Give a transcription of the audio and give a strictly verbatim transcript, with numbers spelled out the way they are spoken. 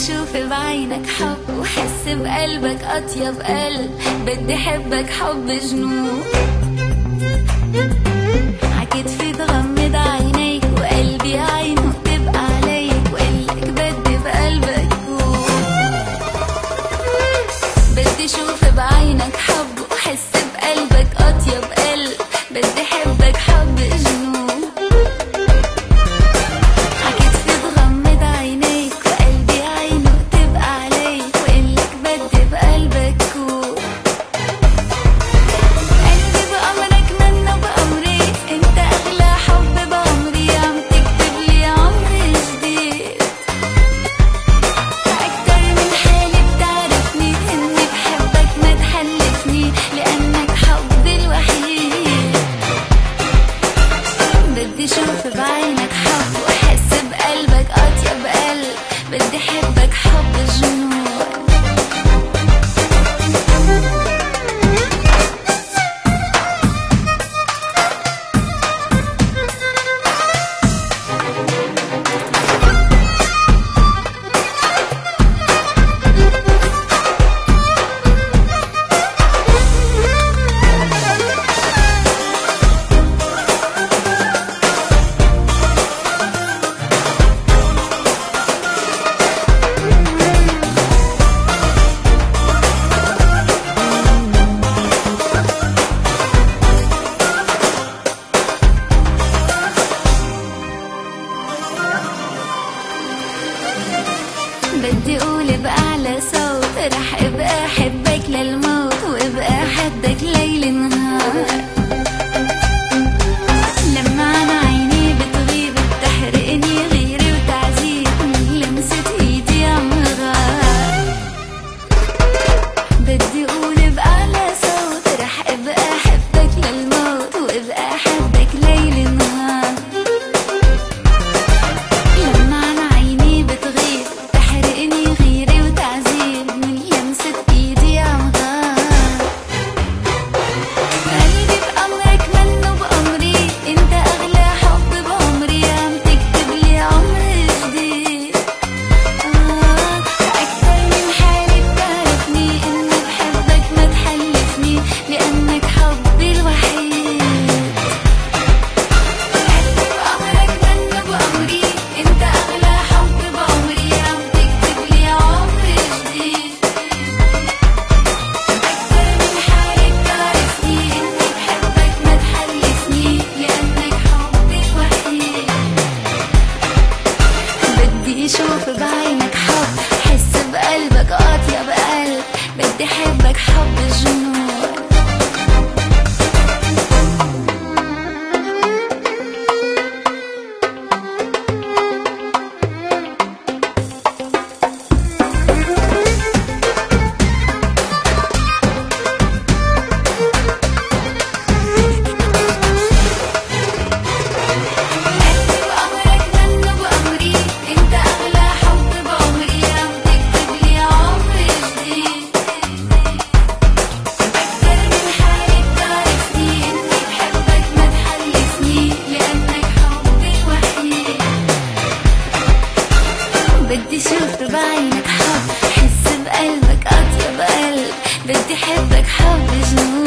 اشوف بعينك حب وحس بقلبك اطيب قلب. بدي احبك حب جنون، عكتفي تغمض عينيك وقلبي عينه تبقى عليك، وقلك بدي بقلبك كون. بدي اشوف بعينك حب وحس بقلبك اطيب قلب. بدي احبك حب جنون، عكتفي تغمض عينيك وقلبي عينه تبقى عليك، وقلك بدي بقلبك كون. قلبي بأمرك منه بأمري، انت اغلى حب بعمري، عم تكتب لي عمر جديد. اكتر من حالي بتعرفني اني بحبك ما تحلفني، لانك حبي الوحيد. بدي اشوف بعينك حب واحس بقلبك اطيب قلب. بدي احبك حب جنون. بدي اقول بأعلى صوت رح ابقى احبك للموت، وابقى حدك ليل نهار. لما عن عيني بتغيب بتحرقني غيري وتعذيب، من لمسة ايدي عم غار. بدي اقول بأعلى صوت رح ابقى احبك للموت، وابقى حدك ليل نهار. لما عن عيني بتغيب تحرقني غيري وتعذيب، من لمسة ايدي عم غار. قلبي بأمرك منه بأمري، انت اغلى حب بعمري، عم تكتب لي عمر جديد. آه اكتر من حالي بتعرفني اني بحبك ما تحلفني، لانك حبي الوحيد. قلبي بأمرك منه بأمري، انت اغلى حب بعمري، عم تكتب لي عمر جديد. اكتر من حالي بتعرفني اني بحبك ما تحلفني، لانك حبي الوحيد. بدي اشوف بعينك حب حس بقلبك اطيب قلب. بدي احبك حب جنون. قلبي بأمرك منه بأمري، انت اغلى حب بعمري، عم تكتب لي عمر جديد. اكتر من حالي بتعرفني اني بحبك ما تحلفني، لانك حبي الوحيد. بدي اشوف بعينك حب حس بقلبك اطيب قلب. بدي احبك حب جنون.